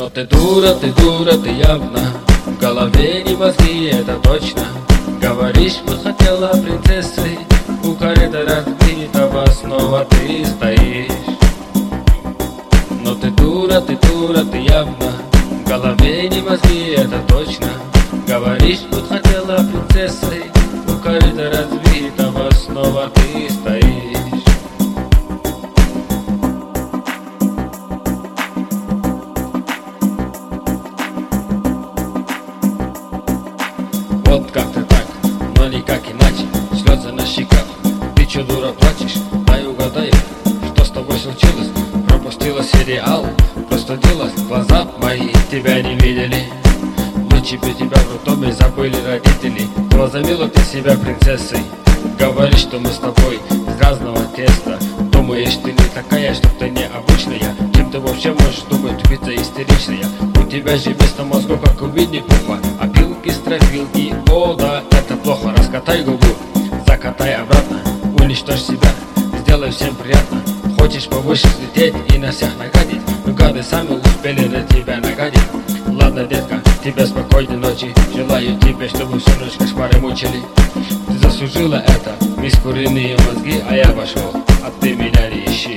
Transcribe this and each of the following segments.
Но ты дура, ты явно. В голове не мозги, это точно. Говоришь, бы хотела принцессой. У корыта разбитого снова ты стоишь. Но ты дура, ты явно. В голове не мозги, это точно. Говоришь, будь хотела принцессой. У корыта разбитого снова ты стоишь. Вот как-то так, но никак иначе. Слезы на щеках, ты чё, дура, плачешь? Дай угадаю, что с тобой случилось? Пропустила сериал, простудилась, глаза мои тебя не видели. Лучше бы тебя в роддоме забыли родители. Возомнила ты себя принцессой. Говоришь, что мы с тобой из разного теста. Думаешь, ты не такая, что ты необычная. Чем ты вообще можешь думать, тупица истеричная? У тебя же вместо мозгов, как у Винни-Пуха. Опилки, стропилки, о да, это плохо. Раскатай губу, закатай обратно. Уничтожь себя, сделай всем приятно. Хочешь повыше взлететь и на всех нагадить? Ну гады сами успели на тебя нагадить. Ладно, детка, тебе спокойной ночи. Желаю тебе, чтобы всю ночь кошмары мучили. Ты заслужила это, мисс куриные мозги. А я пошел, а ты меня не ищи.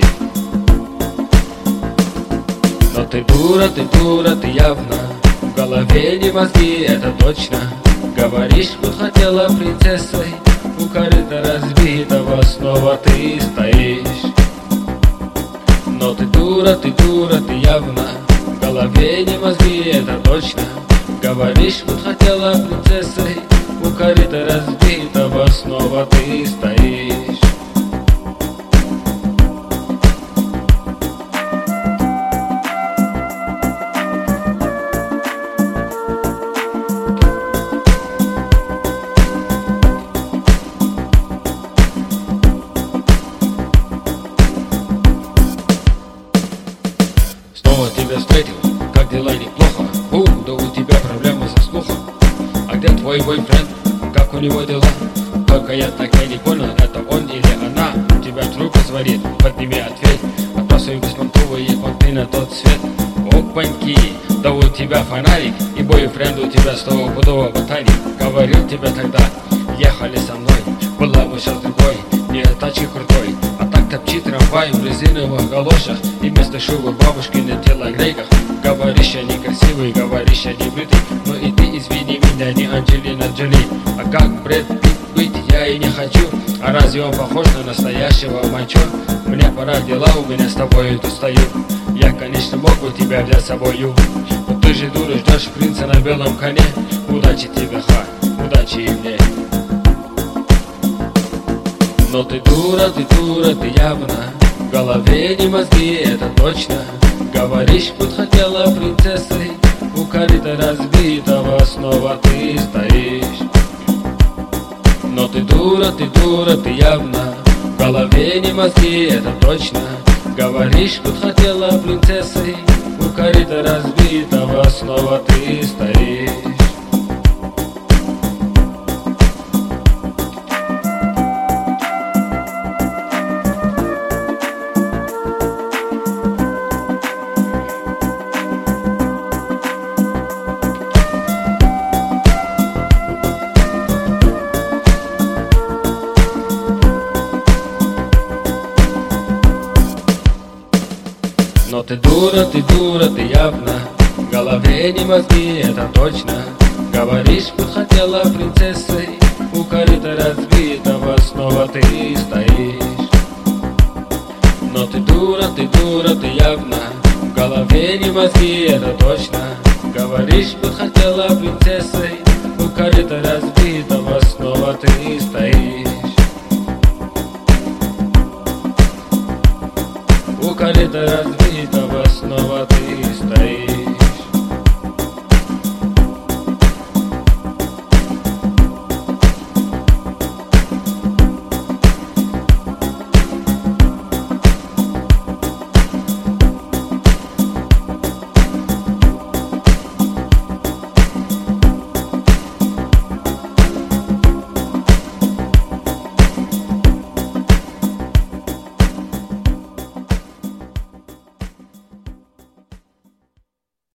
Но ты дура, ты явно. В голове не мозги, это точно. Говоришь, будь хотела принцессой. У корыта разбитого снова ты стоишь. Но ты дура, ты явно. В голове не мозги, это точно. Говоришь, будь хотела принцессой. У корыта разбитого снова ты стоишь. Снова тебя встретил, как дела, неплохо? Да у тебя проблемы со слухом. А где твой бойфренд? Как у него дела? Только я так и не понял, это он или она. Тебя трубка звонит, подними, ответь. Отбрасывай беспонтовые понты на тот свет. Опаньки, да у тебя фонарик. И бойфренд у тебя стопудово ботаник. Говорил тебе тогда, ехали со мной. Была бы сейчас другой, не тачки крутой. А так топчи трамвай в резиновых галошах. И вместо шубы бабушки на телогрейках. Говоришь, я некрасивый, говоришь, я не бритый. Но и ты извини меня, не Анджелина Джоли. А как Брэд Питт быть я и не хочу. А разве он похож на настоящего мачо? Мне пора, дела у меня с тобой тут стою. Я, конечно, мог бы тебя взять с собою. Но ты же дура, ждешь принца на белом коне. Удачи тебе, удачи и мне. Но ты дура, ты явно. В голове не мозги, это точно. Говоришь, будь хотела принцессой. У корыта разбитого снова ты стоишь. Но ты дура, ты явно. В голове не мозги, это точно. Говоришь, будь хотела принцессой. У корыта разбитого снова ты стоишь. Но ты дура, ты явно. В голове не мозги, это точно. Говоришь, будь хотела принцессой. У корыта разбитого снова ты стоишь. Но ты дура, ты явно. В голове не мозги, это точно. Говоришь, будь хотела принцессой. У корыта разбитого снова ты стоишь. У корыта разбитого снова ты стоишь.